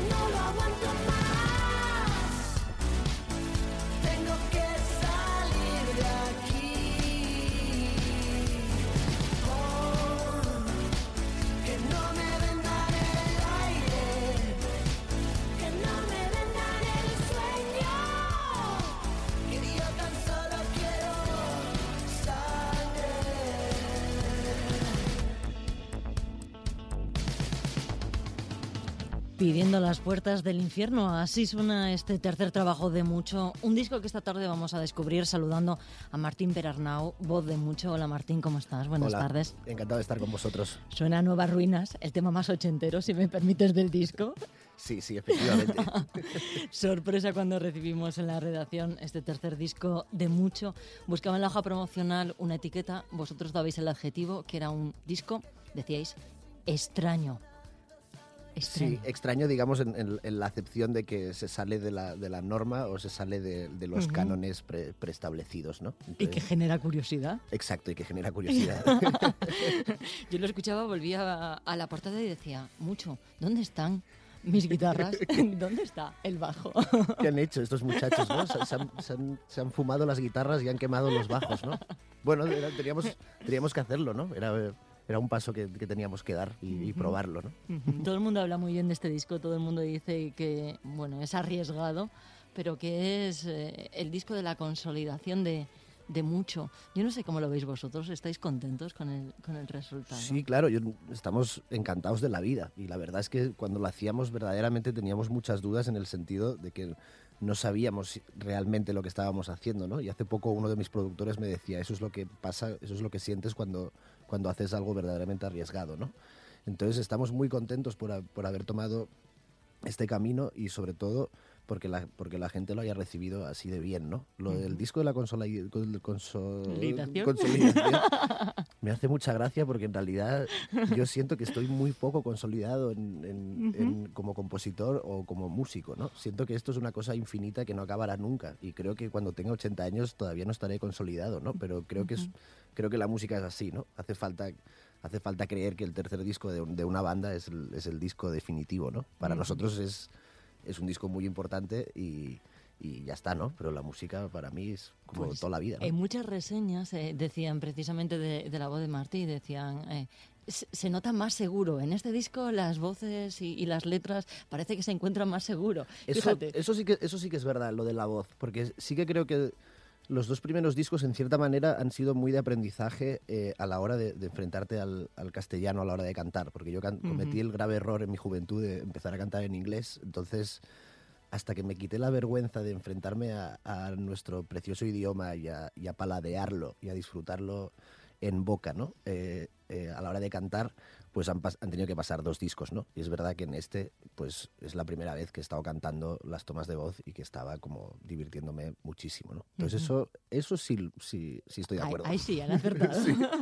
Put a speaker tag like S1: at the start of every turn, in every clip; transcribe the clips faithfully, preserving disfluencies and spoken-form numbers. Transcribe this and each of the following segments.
S1: no lo aguanto más. Tengo que salir de aquí. Oh, que no me vendan el aire, que no me vendan el sueño, que yo tan solo quiero sangre.
S2: Pidiendo las puertas del infierno, así suena este tercer trabajo de Mucho, un disco que esta tarde vamos a descubrir saludando a Martín Perarnau, voz de Mucho. Hola Martín, ¿cómo estás? Buenas
S3: Hola,
S2: tardes.
S3: Encantado de estar con vosotros.
S2: Suena Nuevas Ruinas, el tema más ochentero, si me permites, del disco.
S3: Sí, sí, efectivamente.
S2: Sorpresa cuando recibimos en la redacción este tercer disco de Mucho. Buscaba en la hoja promocional una etiqueta, vosotros dabais el adjetivo, que era un disco, decíais, extraño. Extraño.
S3: Sí, extraño, digamos, en, en- en la acepción de que se sale de la, de la norma o se sale de, de los
S2: Ujú.
S3: cánones pre- preestablecidos, ¿no?
S2: Y
S3: Entonces-
S2: que genera curiosidad.
S3: Exacto, y que genera curiosidad.
S2: Yo lo escuchaba, volvía a, a la portada y decía, Mucho, ¿dónde están mis guitarras? ¿Dónde está el bajo?
S3: ¿Qué han hecho estos muchachos, no? Se, se han, se han- se han fumado las guitarras y han quemado los bajos, ¿no? Bueno, era- teníamos, teníamos que hacerlo, ¿no? Era, era un paso que, que teníamos que dar y, y probarlo, ¿no?
S2: Ujú. Todo el mundo habla muy bien de este disco, todo el mundo dice que, bueno, es arriesgado, pero que es eh, el disco de la consolidación de, de Mucho. Yo no sé cómo lo veis vosotros, ¿estáis contentos con el, con el resultado?
S3: Sí, claro, yo- estamos encantados de la vida y la verdad es que cuando lo hacíamos verdaderamente teníamos muchas dudas en el sentido de que no sabíamos si- realmente lo que estábamos haciendo, ¿no? Y hace poco uno de mis productores me decía, eso es lo que pasa, eso es lo que sientes cuando, cuando haces algo verdaderamente arriesgado, ¿no? Entonces estamos muy contentos por, ha- por haber tomado este camino y sobre todo porque la, porque la gente lo haya recibido así de bien, ¿no? Lo del disco de la consola, con- conso-
S2: Consolidación.
S3: consolidación me hace mucha gracia porque en realidad yo siento que estoy muy poco consolidado en, en- en- como compositor o como músico, ¿no? Siento que esto es una cosa infinita que no acabará nunca y creo que cuando tenga ochenta años todavía no estaré consolidado, ¿no? Pero creo que es, creo que la música es así, ¿no? Hace falta hace falta creer que el tercer disco de, un- de una banda es el, es el disco definitivo, ¿no? Para nosotros es es un disco muy importante y, y ya está, ¿no? Pero la música para mí es como
S2: Pues,
S3: toda la vida, ¿no?
S2: En muchas reseñas eh, decían precisamente de, de la voz de Martí, decían, eh, se, se nota más seguro. En este disco las voces y, y las letras parece que se encuentran más seguro.
S3: Eso,
S2: Fíjate.
S3: eso, sí que, eso sí que es verdad, lo de la voz, porque sí que creo que los dos primeros discos, en cierta manera, han sido muy de aprendizaje eh, a la hora de, de enfrentarte al, al castellano, a la hora de cantar, porque yo can- cometí el grave error en mi juventud de empezar a cantar en inglés, entonces hasta que me quité la vergüenza de enfrentarme a, a nuestro precioso idioma y a, y a paladearlo y a disfrutarlo en boca, ¿no? Eh, eh, a la hora de cantar, pues han, pas- han tenido que pasar dos discos, ¿no? Y es verdad que en este, pues es la primera vez que he estado cantando las tomas de voz y que estaba como divirtiéndome muchísimo, ¿no? Entonces eso, eso sí, sí, sí estoy de
S2: Ahí,
S3: acuerdo.
S2: ahí sí, han acertado.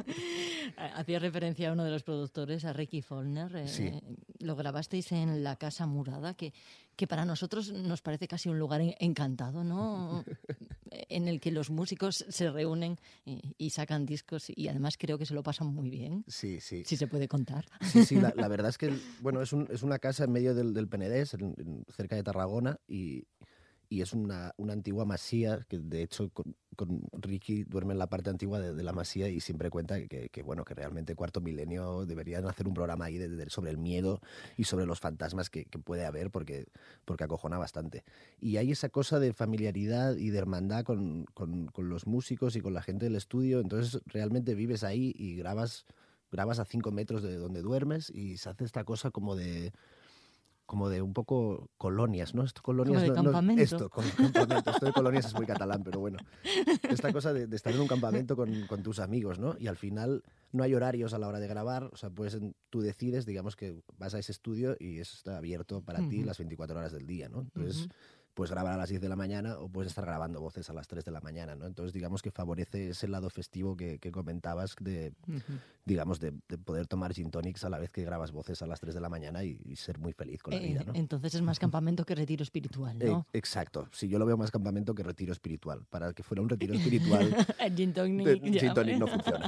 S2: Hacía referencia a uno de los productores, a Ricky Follner. eh,
S3: Sí.
S2: Lo grabasteis en la Casa Murada, que, que para nosotros nos parece casi un lugar en- encantado, ¿no? En el que los músicos se reúnen y, y sacan discos y además creo que se lo pasan muy bien,
S3: Sí, sí.
S2: si se puede contar.
S3: Sí, sí, la, la verdad es que, bueno, es, un- es una casa en medio del, del Penedés, en- en- cerca de Tarragona, y, y es una, una antigua masía, que de hecho con, con Ricky duerme en la parte antigua de, de la masía y siempre cuenta que, que, bueno, que realmente Cuarto Milenio deberían hacer un programa ahí de- de- sobre el miedo y sobre los fantasmas que, que puede haber, porque, porque acojona bastante. Y hay esa cosa de familiaridad y de hermandad con, con, con los músicos y con la gente del estudio, entonces realmente vives ahí y grabas grabas a cinco metros de donde duermes y se hace esta cosa como de como de un poco colonias, ¿no? Esto, colonias,
S2: Como de
S3: no- no-
S2: campamento.
S3: esto, con- campamento. Esto de colonias es muy catalán, pero bueno. Esta cosa de, de estar en un campamento con, con tus amigos, ¿no? Y al final no hay horarios a la hora de grabar, o sea, pues tú decides, digamos que vas a ese estudio y eso está abierto para ti
S2: Ujú.
S3: las veinticuatro horas del día, ¿no? Entonces,
S2: Ujú.
S3: puedes grabar a las diez de la mañana o puedes estar grabando voces a las tres de la mañana, ¿no? Entonces, digamos que favorece ese lado festivo que, que comentabas de,
S2: Ujú.
S3: digamos, de, de poder tomar gin tonics a la vez que grabas voces a las tres de la mañana y, y ser muy feliz con la
S2: Eh,
S3: vida, ¿no?
S2: Entonces es más campamento que retiro espiritual, ¿no?
S3: Eh, exacto. Sí, yo lo veo más campamento que retiro espiritual. Para que fuera un retiro espiritual,
S2: El gin tonic,
S3: de-
S2: ya.
S3: gin tonic no funciona.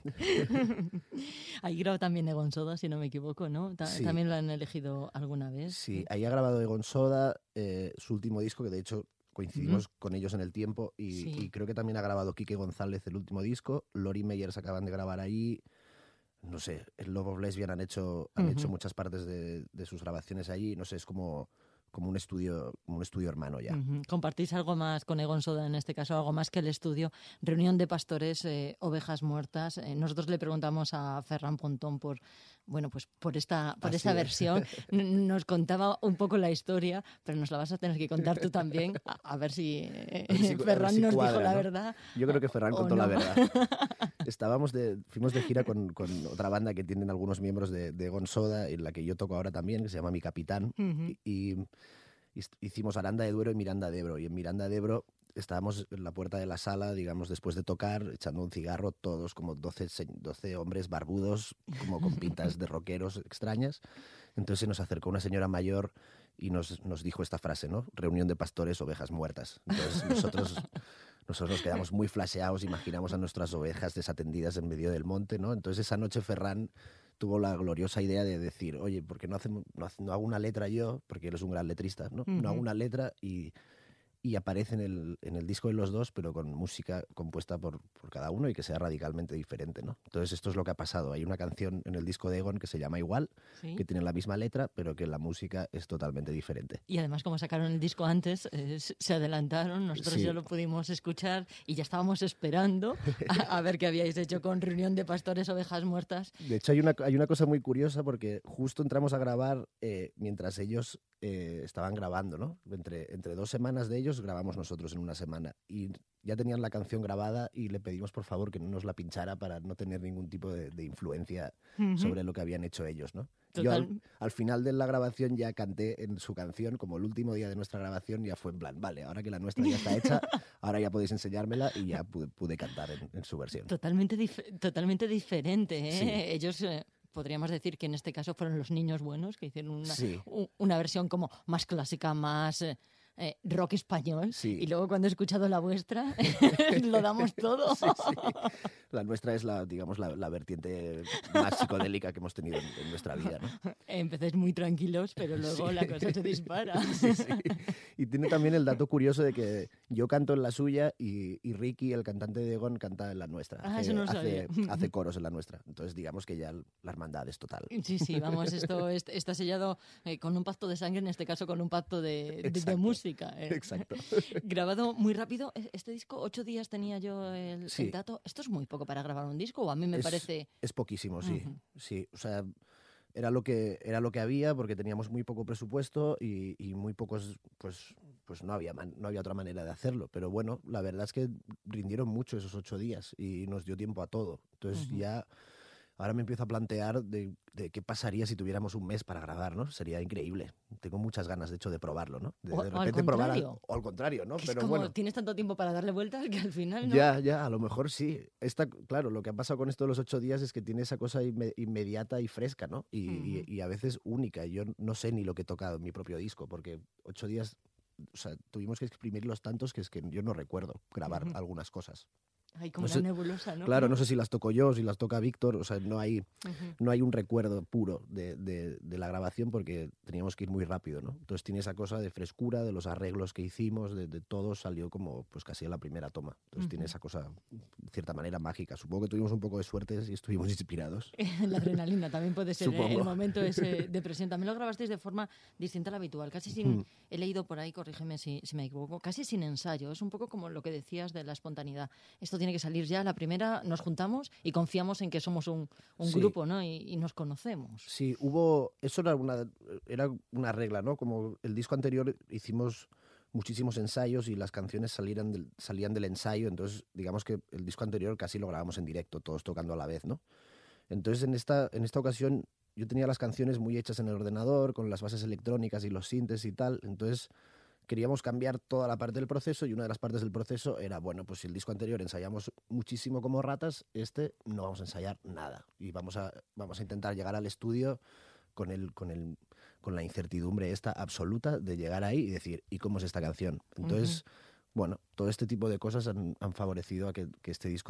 S2: Ahí graba también Egon Soda, si no me equivoco, ¿no? Ta-
S3: Sí.
S2: También lo han elegido alguna vez.
S3: Sí, ahí ha grabado Egon Soda, eh, su último disco, que de hecho coincidimos con ellos en el tiempo, y,
S2: Sí.
S3: y creo que también ha grabado Quique González el último disco, Lori Meyers acaban de grabar ahí, no sé, el Love of Lesbian han hecho, han
S2: Ujú.
S3: hecho muchas partes de, de sus grabaciones allí, no sé, es como, como un estudio, como un estudio hermano ya.
S2: Ujú. ¿Compartís algo más con Egon Soda, en este caso, algo más que el estudio? Reunión de pastores, eh, ovejas muertas. Eh, nosotros le preguntamos a Ferran Pontón por, bueno, pues por esta, por
S3: Así
S2: esta
S3: es.
S2: versión. N- Nos contaba un poco la historia, pero nos la vas a tener que contar tú también, a, a ver si, eh,
S3: A ver si- a ver
S2: Ferran
S3: si
S2: nos
S3: cuadra,
S2: dijo la
S3: ¿no?
S2: verdad.
S3: Yo creo que Ferran
S2: o
S3: contó
S2: no.
S3: la verdad. Estábamos de, fuimos de gira con, con otra banda que tienen algunos miembros de, de Egon Soda, en la que yo toco ahora también, que se llama Mi Capitán,
S2: Ujú.
S3: y, y hicimos Aranda de Duero y Miranda de Ebro. Y en Miranda de Ebro estábamos en la puerta de la sala, digamos, después de tocar, echando un cigarro, todos como doce, se- doce hombres barbudos, como con pintas de rockeros extrañas. Entonces se nos acercó una señora mayor y nos, nos dijo esta frase, ¿no? Reunión de pastores, ovejas muertas. Entonces nosotros, nosotros nos quedamos muy flasheados, imaginamos a nuestras ovejas desatendidas en medio del monte, ¿no? Entonces esa noche Ferran tuvo la gloriosa idea de decir, oye, ¿por qué no, hacemos, no, hace- no hago una letra yo? Porque él es un gran letrista, ¿no? No hago
S2: Ujú.
S3: una letra y, y aparece en el, en el disco de los dos, pero con música compuesta por, por cada uno y que sea radicalmente diferente, ¿no? Entonces esto es lo que ha pasado. Hay una canción en el disco de Egon que se llama Igual,
S2: Sí.
S3: que tiene la misma letra, pero que la música es totalmente diferente.
S2: Y además, como sacaron el disco antes, eh, se se adelantaron, nosotros
S3: Sí.
S2: ya lo pudimos escuchar y ya estábamos esperando a, a ver qué habíais hecho con Reunión de Pastores, Ovejas Muertas.
S3: De hecho, hay una, hay una cosa muy curiosa porque justo entramos a grabar eh, mientras ellos eh, estaban grabando, ¿no? Entre, entre dos semanas de ellos grabamos nosotros en una semana y ya tenían la canción grabada y le pedimos por favor que no nos la pinchara para no tener ningún tipo de, de influencia
S2: Ujú.
S3: sobre lo que habían hecho ellos, ¿no? Yo
S2: Total.
S3: al, al final de la grabación ya canté en su canción, como el último día de nuestra grabación, ya fue en plan, vale, ahora que la nuestra ya está hecha, ahora ya podéis enseñármela y ya pude, pude cantar en, en su versión.
S2: Totalmente, dif- totalmente diferente, ¿eh?
S3: Sí.
S2: Ellos, eh, podríamos decir que en este caso fueron los niños buenos, que hicieron una,
S3: Sí.
S2: u- una versión como más clásica, más eh, eh, rock español.
S3: Sí.
S2: Y luego cuando he escuchado la vuestra, lo damos todo.
S3: Sí, sí. La nuestra es la, digamos, la, la vertiente más psicodélica que hemos tenido en, en nuestra vida, ¿no?
S2: Empecéis muy tranquilos, pero luego
S3: Sí.
S2: la cosa se dispara.
S3: Sí, sí. Y tiene también el dato curioso de que yo canto en la suya y, y Ricky, el cantante de Egon, canta en la nuestra.
S2: Ah,
S3: hace,
S2: eso no lo
S3: hace,
S2: sabía.
S3: hace coros en la nuestra. Entonces, digamos que ya la hermandad es total.
S2: Sí, sí, vamos, esto es- está sellado eh, con un pacto de sangre, en este caso con un pacto de, de- de
S3: Exacto.
S2: música. eh.
S3: Exacto.
S2: Grabado muy rápido. E- Este disco, ocho días tenía yo el,
S3: Sí.
S2: el dato. ¿Esto es muy poco para grabar un disco o a mí me
S3: Es-
S2: parece...?
S3: Es poquísimo, sí.
S2: Ujú.
S3: Sí, o sea, era lo que era lo que había porque teníamos muy poco presupuesto y, y muy pocos, pues, pues no había man- no había otra manera de hacerlo. Pero bueno, la verdad es que rindieron mucho esos ocho días y nos dio tiempo a todo. Entonces
S2: Ujú.
S3: ya ahora me empiezo a plantear de, de qué pasaría si tuviéramos un mes para grabar, ¿no? Sería increíble. Tengo muchas ganas, de hecho, de probarlo, ¿no? De,
S2: O-
S3: de
S2: o al
S3: repente probar al-
S2: contrario.
S3: o al contrario, ¿no?
S2: Que es
S3: Pero
S2: como
S3: bueno.
S2: tienes tanto tiempo para darle vueltas que al final no.
S3: Ya, ya, a lo mejor sí. Está, claro, lo que ha pasado con esto de los ocho días es que tiene esa cosa inme- inmediata y fresca, ¿no? Y, y-
S2: Ujú.
S3: y a veces única. Yo no sé ni lo que he tocado en mi propio disco, porque ocho días, o sea, tuvimos que exprimirlos tantos que es que yo no recuerdo grabar
S2: Ujú.
S3: algunas cosas.
S2: Hay como
S3: No
S2: una
S3: sé-
S2: nebulosa, ¿no?
S3: Claro, no sé si las toco yo, si las toca Víctor, o sea, no hay,
S2: Ujú.
S3: no hay un recuerdo puro de, de- de la grabación porque teníamos que ir muy rápido, ¿no? Entonces tiene esa cosa de frescura, de los arreglos que hicimos, de, de todo salió como pues casi a la primera toma. Entonces tiene
S2: Ujú.
S3: esa cosa, de cierta manera, mágica. Supongo que tuvimos un poco de suerte y estuvimos inspirados.
S2: La adrenalina también puede ser eh, el
S3: Supongo.
S2: momento ese de presión. También lo grabasteis de forma distinta a la habitual, casi sin,
S3: Mm.
S2: he leído por ahí, corrígeme si, si me equivoco, casi sin ensayo. Es un poco como lo que decías de la espontaneidad. Esto tiene que salir ya, la primera nos juntamos y confiamos en que somos un, un
S3: Sí.
S2: grupo, ¿no? Y, y nos conocemos.
S3: Sí, hubo. Eso era una, era una regla, ¿no? Como el disco anterior hicimos muchísimos ensayos y las canciones salieran del- salían del ensayo, entonces digamos que el disco anterior casi lo grabamos en directo, todos tocando a la vez, ¿no? Entonces en esta, en esta ocasión yo tenía las canciones muy hechas en el ordenador, con las bases electrónicas y los sintes y tal, entonces queríamos cambiar toda la parte del proceso y una de las partes del proceso era, bueno, pues si el disco anterior ensayamos muchísimo como ratas, este no vamos a ensayar nada y vamos a, vamos a intentar llegar al estudio con, el, con, el, con la incertidumbre esta absoluta de llegar ahí y decir, ¿y cómo es esta canción? Entonces, bueno, todo este tipo de cosas han, han favorecido a que, que este disco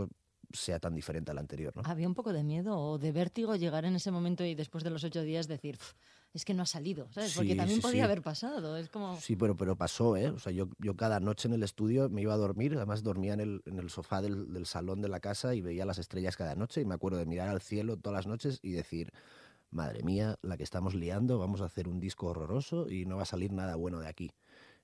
S3: sea tan diferente al anterior, ¿no?
S2: Había un poco de miedo o de vértigo llegar en ese momento y después de los ocho días decir, es que no ha salido, ¿sabes? Porque
S3: Sí,
S2: también
S3: sí,
S2: podía
S3: sí.
S2: haber pasado. Es como...
S3: Sí, pero, pero pasó, ¿eh? O sea, yo, yo cada noche en el estudio me iba a dormir, además dormía en el, en el sofá del, del salón de la casa y veía las estrellas cada noche y me acuerdo de mirar al cielo todas las noches y decir, madre mía, la que estamos liando, vamos a hacer un disco horroroso y no va a salir nada bueno de aquí.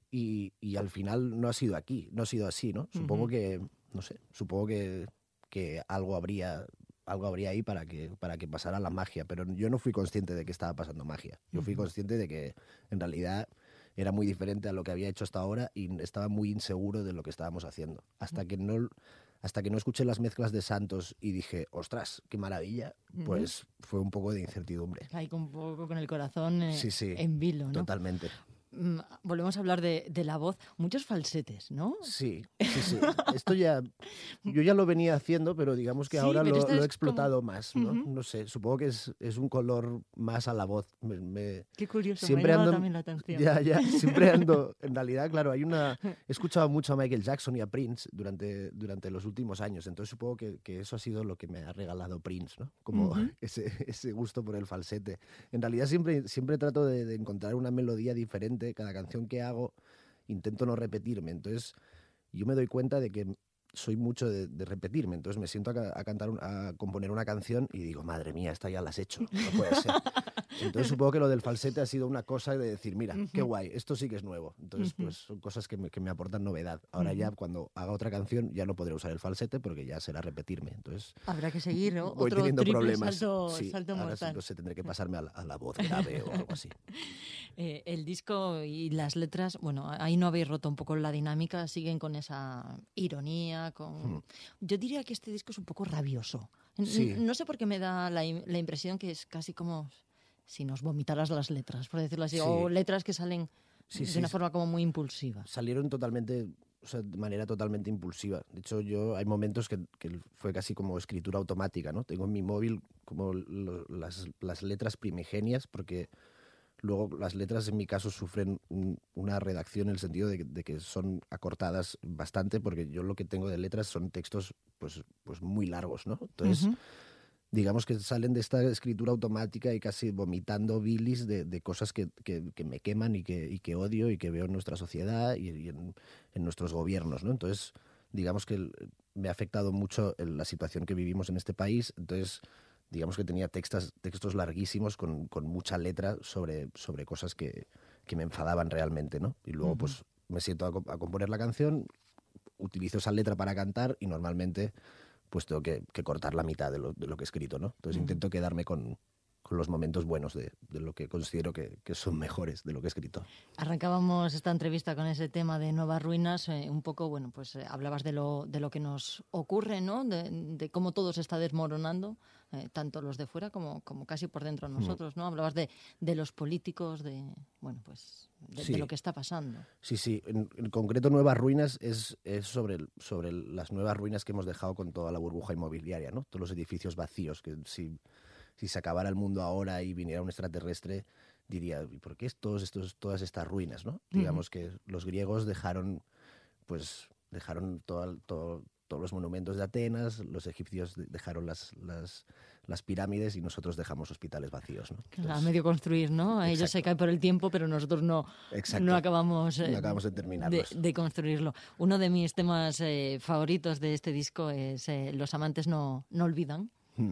S3: Y, y al final no ha sido aquí, no ha sido así, ¿no? Supongo
S2: Ujú.
S3: que, no sé, supongo que, que algo habría... algo habría ahí para que, para que pasara la magia, pero yo no fui consciente de que estaba pasando magia. Yo fui
S2: Ujú.
S3: consciente de que en realidad era muy diferente a lo que había hecho hasta ahora y estaba muy inseguro de lo que estábamos haciendo. Hasta que no, hasta que no escuché las mezclas de Santos y dije, ostras, qué maravilla, pues fue un poco de incertidumbre.
S2: Ahí con un poco con el corazón eh,
S3: Sí, sí,
S2: en vilo, ¿no?
S3: totalmente.
S2: Mm, Volvemos a hablar de, de la voz. Muchos falsetes, ¿no?
S3: Sí, sí, sí. Esto ya, yo ya lo venía haciendo, pero digamos que
S2: Sí,
S3: ahora
S2: pero
S3: lo,
S2: esta
S3: lo he
S2: es
S3: explotado
S2: como-
S3: más, ¿no?
S2: Ujú.
S3: No sé, supongo que es, es un color más a la voz. Me, me-
S2: Qué curioso,
S3: siempre
S2: me ha llamado
S3: ando,
S2: también la atención.
S3: ya, ya, siempre ando, en realidad, claro, hay una, he escuchado mucho a Michael Jackson y a Prince durante, durante los últimos años, entonces supongo que, que eso ha sido lo que me ha regalado Prince, ¿no? Como
S2: Ujú.
S3: ese, ese gusto por el falsete. En realidad siempre, siempre trato de, de encontrar una melodía diferente, cada canción que hago intento no repetirme, entonces yo me doy cuenta de que soy mucho de, de repetirme, entonces me siento a, ca- a cantar, un- a componer una canción y digo, madre mía, esta ya la has hecho, no puede ser. Entonces supongo que lo del falsete ha sido una cosa de decir, mira, qué guay, esto sí que es nuevo. Entonces pues son cosas que me, que me aportan novedad. Ahora ya cuando haga otra canción ya no podré usar el falsete porque ya será repetirme. Entonces
S2: Habrá que seguir, ¿no?
S3: voy
S2: Otro
S3: teniendo
S2: triple
S3: problemas.
S2: salto,
S3: Sí,
S2: salto
S3: ahora
S2: mortal.
S3: no sé, tendré que pasarme a la, a la voz grave o algo así.
S2: Eh, el disco y las letras, bueno, ahí no habéis roto un poco la dinámica, siguen con esa ironía, con...
S3: Hmm.
S2: Yo diría que este disco es un poco rabioso. N-
S3: Sí.
S2: No sé por qué me da la, im- la impresión que es casi como si nos vomitaras las letras, por decirlo así,
S3: Sí.
S2: o letras que salen
S3: Sí,
S2: de
S3: sí,
S2: una
S3: sí.
S2: forma como muy impulsiva.
S3: Salieron totalmente, o sea, de manera totalmente impulsiva. De hecho, yo hay momentos que, que fue casi como escritura automática, ¿no? Tengo en mi móvil como lo- las, las letras primigenias, porque luego las letras en mi caso sufren un- una redacción en el sentido de, que- de que son acortadas bastante, porque yo lo que tengo de letras son textos pues, pues muy largos, ¿no? Entonces,
S2: Ujú.
S3: digamos que salen de esta escritura automática y casi vomitando bilis de, de cosas que, que- que me queman y que, y que odio y que veo en nuestra sociedad y, y en, en nuestros gobiernos, ¿no? Entonces, digamos que el- me ha afectado mucho el- la situación que vivimos en este país. Entonces, digamos que tenía textos, textos larguísimos con, con mucha letra sobre, sobre cosas que, que me enfadaban realmente, ¿no? Y luego,
S2: Ujú.
S3: pues, me siento a, co- a componer la canción, utilizo esa letra para cantar y normalmente pues tengo que, que cortar la mitad de lo, de lo que he escrito, ¿no? Entonces
S2: Ujú.
S3: intento quedarme con, con los momentos buenos de, de lo que considero que, que son mejores de lo que he escrito.
S2: Arrancábamos esta entrevista con ese tema de Nuevas Ruinas, eh, un poco, bueno, pues eh, hablabas de lo, de lo que nos ocurre, ¿no? De, de cómo todo se está desmoronando, eh, tanto los de fuera como, como casi por dentro nosotros, ¿no? Hablabas de, de los políticos, de, bueno, pues de,
S3: Sí.
S2: de lo que está pasando.
S3: Sí, sí. En, en concreto, Nuevas Ruinas es, es sobre, el- sobre el- las nuevas ruinas que hemos dejado con toda la burbuja inmobiliaria, ¿no? Todos los edificios vacíos, que si, si se acabara el mundo ahora y viniera un extraterrestre, diría, ¿y por qué estos, estos, todas estas ruinas, no? Digamos que los griegos dejaron, pues, dejaron todo, todo- todos los monumentos de Atenas, los egipcios de- dejaron las, las, las pirámides y nosotros dejamos hospitales vacíos, ¿no?
S2: A
S3: Entonces,
S2: medio construir, ¿no? Ellos se
S3: exacto.
S2: caen por el tiempo, pero nosotros no,
S3: Exacto.
S2: no acabamos, eh,
S3: No acabamos de
S2: de,
S3: terminarlos.
S2: de construirlo. Uno de mis temas eh, favoritos de este disco es eh, Los amantes no, no olvidan.
S3: Hmm.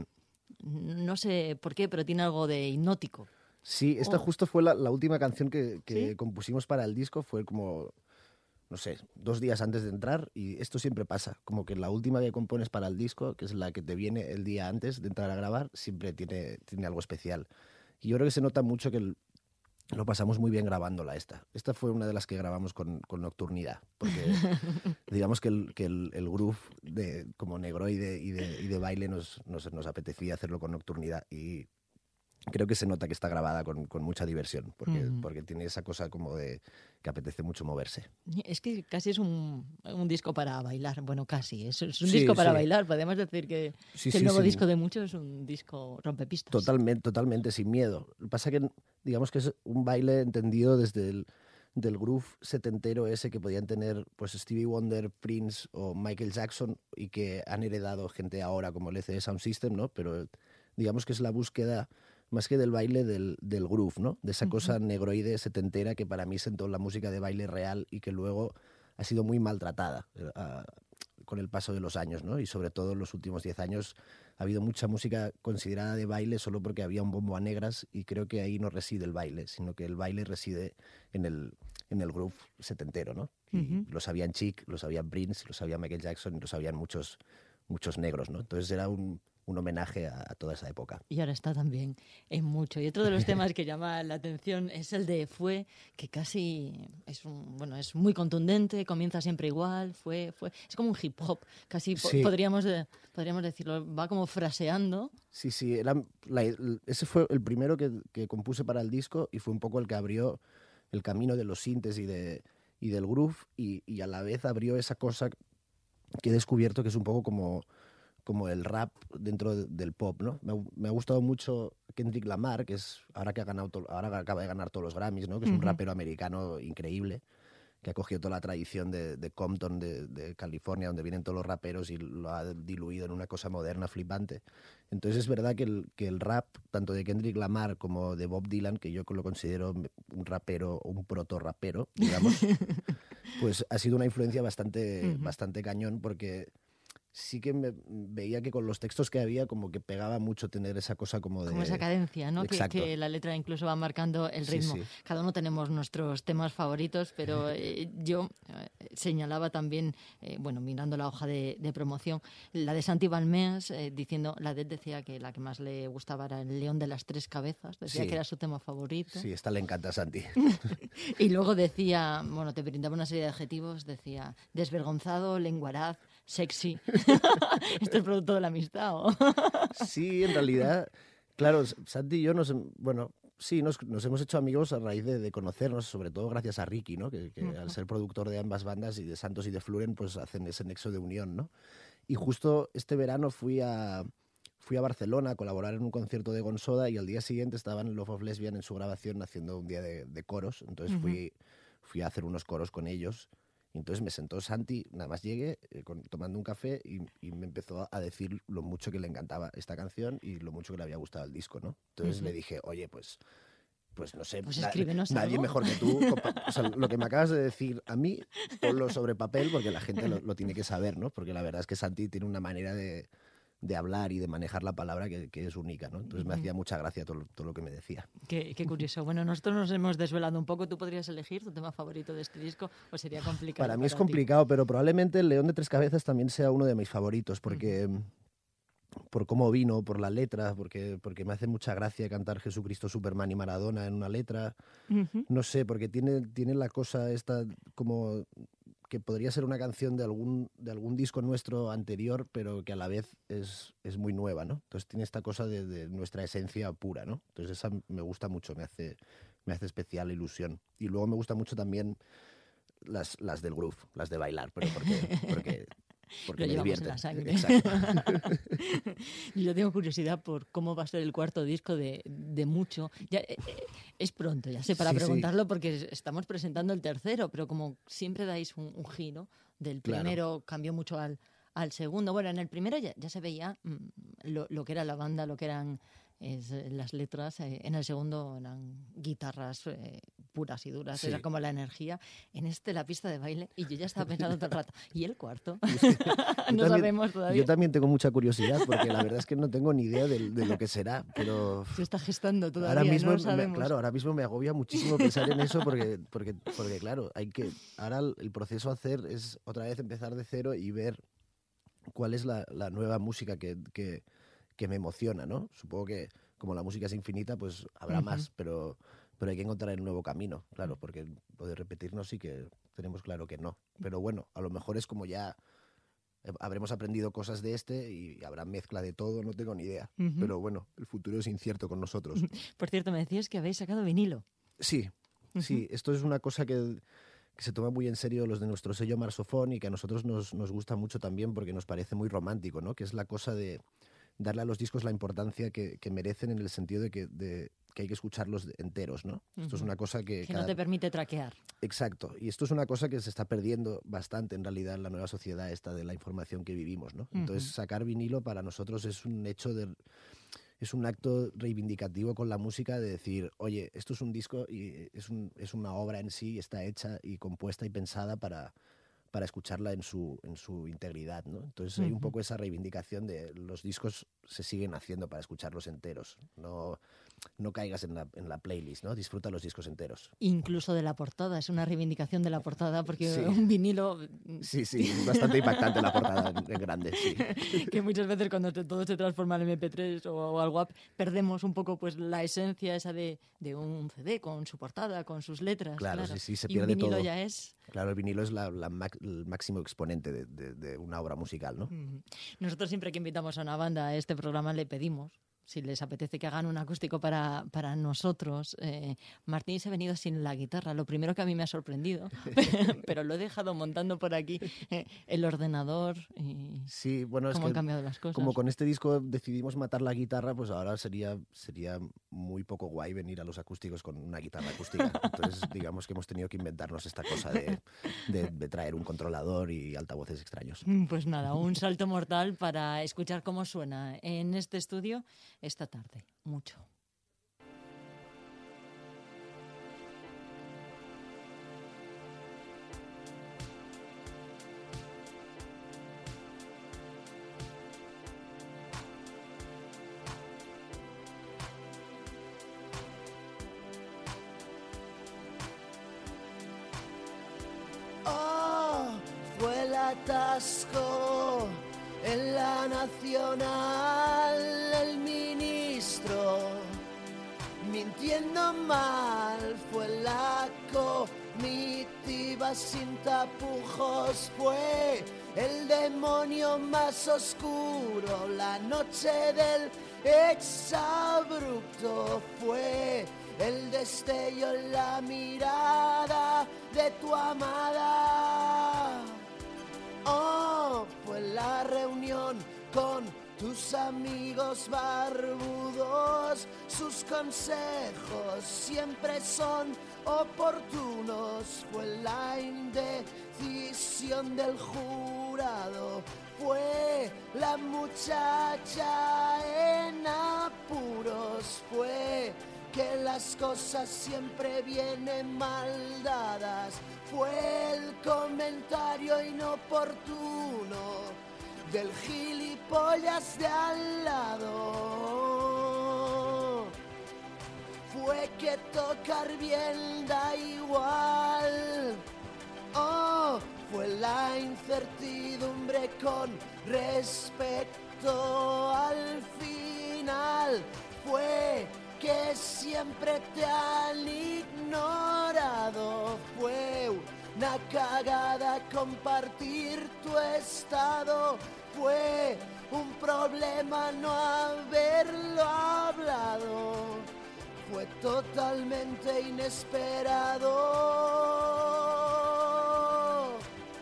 S2: No sé por qué, pero tiene algo de hipnótico.
S3: Sí, esta
S2: Oh.
S3: justo fue la, la última canción que, que
S2: ¿Sí?
S3: compusimos para el disco, fue como, no sé, dos días antes de entrar y esto siempre pasa, como que la última que compones para el disco, que es la que te viene el día antes de entrar a grabar, siempre tiene, tiene algo especial. Y yo creo que se nota mucho que el- lo pasamos muy bien grabándola esta. Esta fue una de las que grabamos con, con nocturnidad, porque digamos que el, que el, el groove de, como negroide y de, y de baile nos, nos, nos apetecía hacerlo con nocturnidad y creo que se nota que está grabada con, con mucha diversión, porque,
S2: Ujú.
S3: porque tiene esa cosa como de que apetece mucho moverse.
S2: Es que casi es un, un disco para bailar. Bueno, casi. Es, es un
S3: Sí,
S2: disco para
S3: sí.
S2: bailar. Podemos decir que,
S3: Sí,
S2: que el
S3: sí,
S2: nuevo
S3: sí.
S2: disco de muchos es un disco rompepistas.
S3: Totalmente, totalmente, sin miedo. Lo que pasa que, digamos que es un baile entendido desde el, del groove setentero ese que podían tener pues Stevie Wonder, Prince o Michael Jackson y que han heredado gente ahora como el L C D Sound System, ¿no? Pero digamos que es la búsqueda más que del baile del, del groove, ¿no? De esa uh-huh. cosa negroide setentera que para mí sentó la música de baile real y que luego ha sido muy maltratada uh, con el paso de los años, ¿no? Y sobre todo en los últimos diez años ha habido mucha música considerada de baile solo porque había un bombo a negras y creo que ahí no reside el baile, sino que el baile reside en el, en el groove setentero, ¿no? Y uh-huh. lo sabían Chic, lo sabían Prince, lo sabía Michael Jackson y lo sabían muchos, muchos negros, ¿no? Entonces era un, un homenaje a, a toda esa época.
S2: Y ahora está también en mucho. Y otro de los temas que llama la atención es el de Fue, que casi es un, bueno, es muy contundente, comienza siempre igual, fue, fue. Es como un hip hop, casi
S3: sí.
S2: po- podríamos, de, podríamos decirlo, va como fraseando.
S3: Sí, sí, era la, ese fue el primero que, que compuse para el disco y fue un poco el que abrió el camino de los sintes y, de, y del groove y, y a la vez abrió esa cosa que he descubierto que es un poco como... como el rap dentro de, del pop, ¿no? Me ha, me ha gustado mucho Kendrick Lamar, que es ahora que ha ganado to, ahora acaba de ganar todos los Grammys, ¿no? Que es uh-huh. un rapero americano increíble, que ha cogido toda la tradición de, de Compton, de, de California, donde vienen todos los raperos y lo ha diluido en una cosa moderna, flipante. Entonces es verdad que el, que el rap, tanto de Kendrick Lamar como de Bob Dylan, que yo lo considero un rapero, un proto-rapero, digamos, pues ha sido una influencia bastante, uh-huh. bastante cañón, porque sí que me veía que con los textos que había como que pegaba mucho tener esa cosa como de...
S2: Como esa cadencia, ¿no? Que, que la letra incluso va marcando el ritmo. Sí, sí. Cada uno tenemos nuestros temas favoritos, pero eh, yo eh, señalaba también, eh, bueno, mirando la hoja de, de promoción, la de Santi Balmeas, eh, diciendo, la de decía que la que más le gustaba era el León de las Tres Cabezas, decía sí. que era su tema favorito.
S3: Sí, esta le encanta a Santi.
S2: Y luego decía, bueno, te brindaba una serie de adjetivos, decía desvergonzado, lenguaraz, sexy. ¿Esto es producto de la amistad o...?
S3: Sí, en realidad, claro, Santi y yo nos, bueno, sí, nos, nos hemos hecho amigos a raíz de, de conocernos, sobre todo gracias a Ricky, ¿no? Que, que uh-huh. al ser productor de ambas bandas y de Santos y de Fluren, pues hacen ese nexo de unión, ¿no? Y justo este verano fui a, fui a Barcelona a colaborar en un concierto de Gonsoda y al día siguiente estaban Love of Lesbian en su grabación haciendo un día de, de coros, entonces uh-huh. fui, fui a hacer unos coros con ellos. Y entonces me sentó Santi, nada más llegué, eh, con, tomando un café y, y me empezó a decir lo mucho que le encantaba esta canción y lo mucho que le había gustado el disco, ¿no? Entonces uh-huh. le dije, oye, pues, pues no sé,
S2: pues
S3: na-
S2: nadie
S3: algo. Mejor que tú. Compa- o sea, lo que me acabas de decir a mí, ponlo sobre papel porque la gente lo, lo tiene que saber, ¿no? Porque la verdad es que Santi tiene una manera de... de hablar y de manejar la palabra que, que es única, ¿no? Entonces me uh-huh. hacía mucha gracia todo, todo lo que me decía.
S2: Qué, qué curioso. Bueno, nosotros nos hemos desvelado un poco. ¿Tú podrías elegir tu tema favorito de este disco o sería complicado?
S3: Para mí
S2: para
S3: es complicado,
S2: ti?
S3: Pero probablemente el León de Tres Cabezas también sea uno de mis favoritos, porque uh-huh. por cómo vino, por la letra, porque, porque me hace mucha gracia cantar Jesucristo, Superman y Maradona en una letra. Uh-huh. No sé, porque tiene, tiene la cosa esta como... que podría ser una canción de algún, de algún disco nuestro anterior, pero que a la vez es, es muy nueva, ¿no? Entonces tiene esta cosa de, de nuestra esencia pura, ¿no? Entonces esa me gusta mucho, me hace, me hace especial ilusión. Y luego me gusta mucho también las, las del groove, las de bailar, pero porque, porque, porque
S2: lo
S3: me
S2: llevamos
S3: divierten.
S2: en la sangre.
S3: Exacto.
S2: Yo tengo curiosidad por cómo va a ser el cuarto disco de, de Mucho. Ya, eh, es pronto, ya sé, para
S3: sí,
S2: preguntarlo,
S3: sí.
S2: porque estamos presentando el tercero, pero como siempre dais un, un giro, del primero claro. cambió mucho al, al segundo. Bueno, en el primero ya, ya se veía mmm, lo, lo que era la banda, lo que eran es, las letras. Eh, en el segundo eran guitarras eh, puras y duras, sí. Era como la energía. En este la pista de baile, y yo ya estaba pensando todo el rato, ¿y el cuarto?
S3: Sí.
S2: No
S3: también,
S2: sabemos todavía.
S3: Yo también tengo mucha curiosidad, porque la verdad es que no tengo ni idea de, de lo que será, pero...
S2: Se está gestando todavía,
S3: ahora mismo,
S2: no lo sabemos.
S3: Me, claro, ahora mismo me agobia muchísimo pensar en eso, porque, porque, porque claro, hay que... Ahora el proceso a hacer es otra vez empezar de cero y ver cuál es la, la nueva música que, que, que me emociona, ¿no? Supongo que como la música es infinita, pues habrá uh-huh. más, pero, pero hay que encontrar el nuevo camino, claro, porque poder repetirnos sí que tenemos claro que no. Pero bueno, a lo mejor es como ya habremos aprendido cosas de este y habrá mezcla de todo, no tengo ni idea. Uh-huh. Pero bueno, el futuro es incierto con nosotros.
S2: Por cierto, me decías que habéis sacado vinilo.
S3: Sí, uh-huh. sí, esto es una cosa que... que se toma muy en serio los de nuestro sello Marsofón y que a nosotros nos, nos gusta mucho también porque nos parece muy romántico, ¿no? Que es la cosa de darle a los discos la importancia que, que merecen en el sentido de que, de que hay que escucharlos enteros, ¿no? Uh-huh. Esto es una cosa que...
S2: Que
S3: cada...
S2: no te permite traquear.
S3: Exacto. Y esto es una cosa que se está perdiendo bastante en realidad en la nueva sociedad esta de la información que vivimos, ¿no? Entonces,
S2: Ujú.
S3: sacar vinilo para nosotros es un hecho de... Es un acto reivindicativo con la música de decir, oye, esto es un disco y es, un, es una obra en sí, está hecha y compuesta y pensada para, para escucharla en su, en su integridad, ¿no? Entonces hay un
S2: Ujú.
S3: poco esa reivindicación de los discos se siguen haciendo para escucharlos enteros. No, no caigas en la, en la playlist, ¿no? Disfruta los discos enteros.
S2: Incluso de la portada, es una reivindicación de la portada, porque
S3: Sí.
S2: un vinilo
S3: Sí, sí, es bastante impactante la portada en, en grande, sí.
S2: que muchas veces cuando te- todo se transforma en eme pe tres o, o al WAP, perdemos un poco pues la esencia esa de, de un ce de con su portada, con sus letras.
S3: Claro,
S2: Claro,
S3: sí, sí, se
S2: y un
S3: pierde
S2: vinilo
S3: todo.
S2: ya es...
S3: Claro, el vinilo es la, la mac- el máximo exponente de, de- de una obra musical, ¿no?
S2: Ujú. Nosotros siempre que invitamos a una banda a este programa le pedimos si les apetece que hagan un acústico para, para nosotros. Eh, Martín se ha venido sin la guitarra, lo primero que a mí me ha sorprendido, pero lo he dejado montando por aquí eh, el ordenador y
S3: Sí, bueno, es
S2: cómo
S3: que
S2: han cambiado las cosas.
S3: como con este disco decidimos matar la guitarra, pues ahora sería, sería muy poco guay venir a los acústicos con una guitarra acústica. Entonces, digamos que hemos tenido que inventarnos esta cosa de, de- de traer un controlador y altavoces extraños.
S2: Mm, Pues nada, un salto mortal para escuchar cómo suena en este estudio esta tarde. Mucho.
S1: Oh, fue el atasco en la nacional, el ministro mintiendo mal, fue la comitiva sin tapujos, fue el demonio más oscuro, la noche del exabrupto, fue el destello en la mirada de tu amada. Oh, fue la reunión con tus amigos barbudos, sus consejos siempre son oportunos. Fue la indecisión del jurado, fue la muchacha en apuros, fue que las cosas siempre vienen mal dadas, fue el comentario inoportuno del gilipollas de al lado, fue que tocar bien da igual. Oh, fue la incertidumbre con respecto al final, fue que siempre te han ignorado, fue una cagada compartir tu estado, fue un problema no haberlo hablado, fue totalmente inesperado.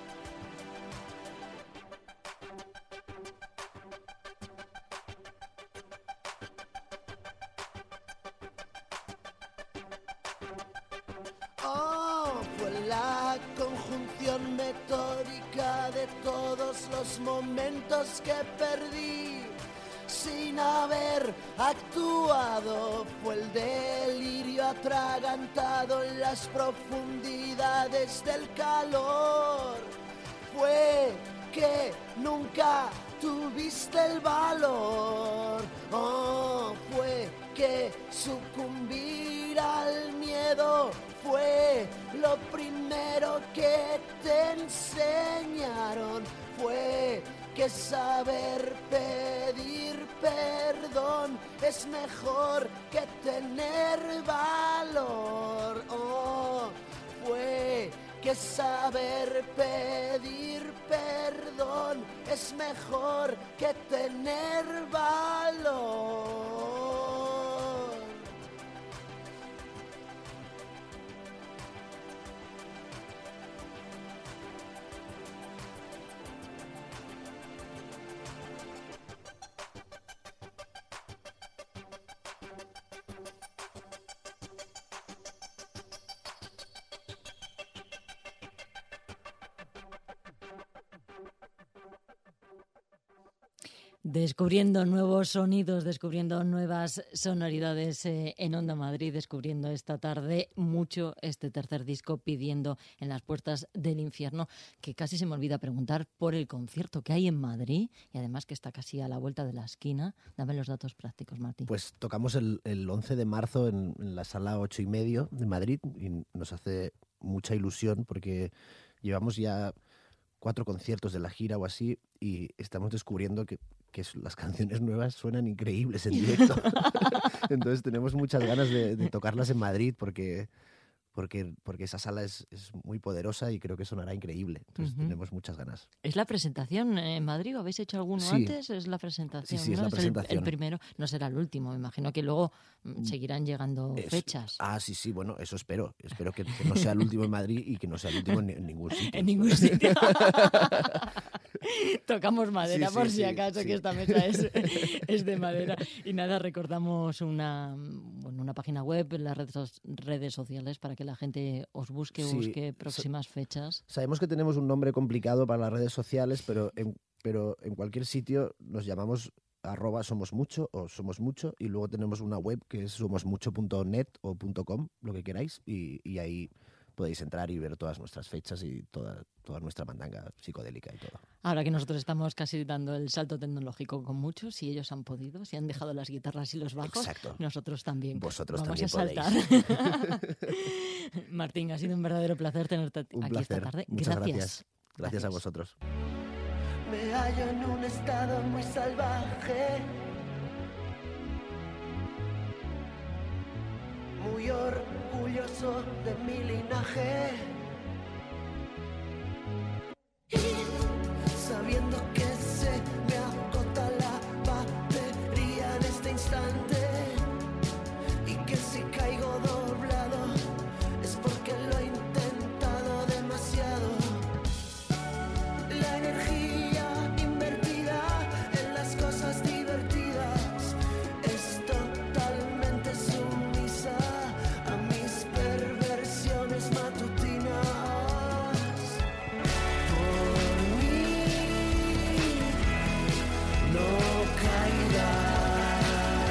S1: Oh, fue la conjunción metódica de todos los momentos que perdí sin haber actuado, fue el delirio atragantado en las profundidades del calor, fue que nunca tuviste el valor, oh, fue que sucumbir al miedo fue lo primero que te enseñaron, fue que saber pedir perdón es mejor que tener valor, oh, fue que saber pedir perdón es mejor que tener valor.
S2: Descubriendo nuevos sonidos, descubriendo nuevas sonoridades eh, en Onda Madrid, descubriendo esta tarde mucho este tercer disco, Pidiendo en las puertas del infierno, que casi se me olvida preguntar por el concierto que hay en Madrid y además que está casi a la vuelta de la esquina. Dame los datos prácticos, Martín.
S3: Pues tocamos el, el once de marzo en, en la sala ocho y medio de Madrid y nos hace mucha ilusión porque llevamos ya cuatro conciertos de la gira o así y estamos descubriendo que que las canciones nuevas suenan increíbles en directo. Entonces tenemos muchas ganas de, de tocarlas en Madrid porque, porque, porque esa sala es, es muy poderosa y creo que sonará increíble. Entonces uh-huh. tenemos muchas ganas.
S2: ¿Es la presentación en Madrid? ¿O habéis hecho alguno
S3: sí.
S2: antes? Es la presentación,
S3: Sí, sí,
S2: ¿no?
S3: es la
S2: es
S3: presentación.
S2: El, el primero, no será el último. Me imagino que luego seguirán llegando
S3: es,
S2: fechas.
S3: Ah, sí, sí, bueno, eso espero. Espero que, que no sea el último en Madrid y que no sea el último en, en ningún sitio.
S2: En ningún sitio. Tocamos madera, sí, sí, por si acaso, sí, que sí. esta mesa es, es de madera. Y nada, recordamos una, bueno, una página web en las redes, redes sociales para que la gente os busque, sí. busque próximas fechas.
S3: Sabemos que tenemos un nombre complicado para las redes sociales, pero en, pero en cualquier sitio nos llamamos arroba somos mucho o somos mucho y luego tenemos una web que es somosmucho punto net o .com, lo que queráis, y, y ahí podéis entrar y ver todas nuestras fechas y toda, toda nuestra mandanga psicodélica y todo.
S2: Ahora que nosotros estamos casi dando el salto tecnológico con muchos, si ellos han podido, si han dejado las guitarras y los bajos,
S3: exacto.
S2: Nosotros también.
S3: Vosotros
S2: Vamos
S3: también
S2: a
S3: podéis.
S2: saltar. Martín, ha sido un verdadero placer tenerte
S3: un
S2: aquí
S3: placer.
S2: esta tarde.
S3: Muchas
S2: gracias.
S3: gracias. Gracias. Gracias a vosotros.
S1: Me hallo en un estado muy salvaje, muy orgulloso de mi linaje, y sabiendo que se me agota la batería en este instante y que si caigo doblado es porque lo he intentado demasiado. La energía invertida en las cosas divertidas es totalmente sumisa a mis perversiones matutinas. Por mí no caerás.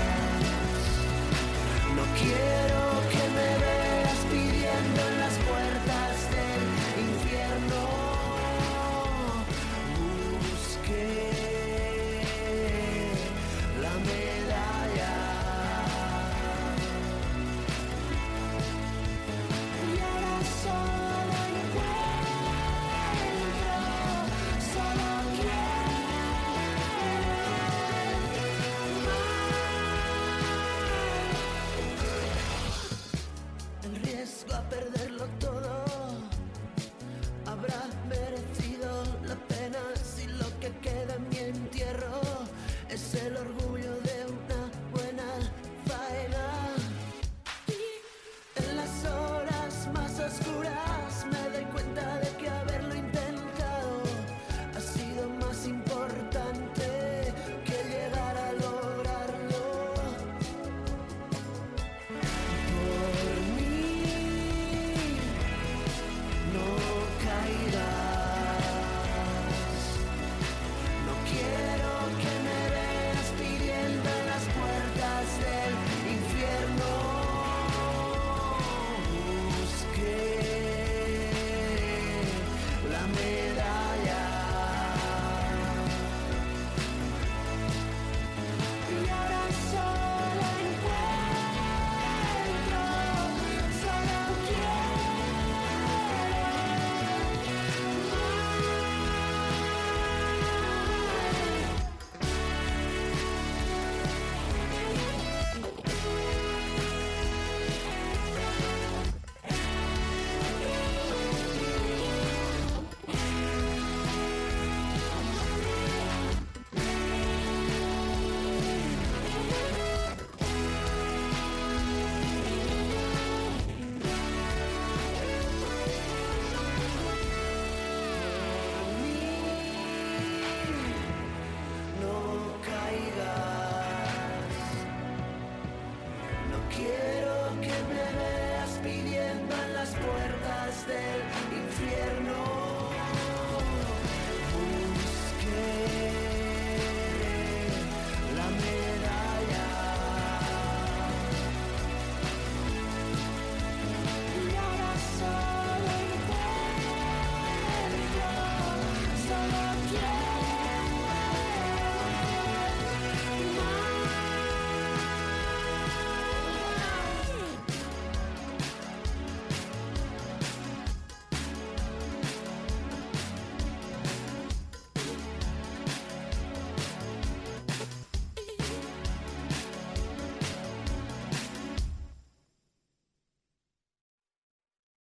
S1: No quiero que me veas pidiendo en las puertas del infierno. La medalla y ahora solo encuentro, solo quiero más. El riesgo a perderlo todo habrá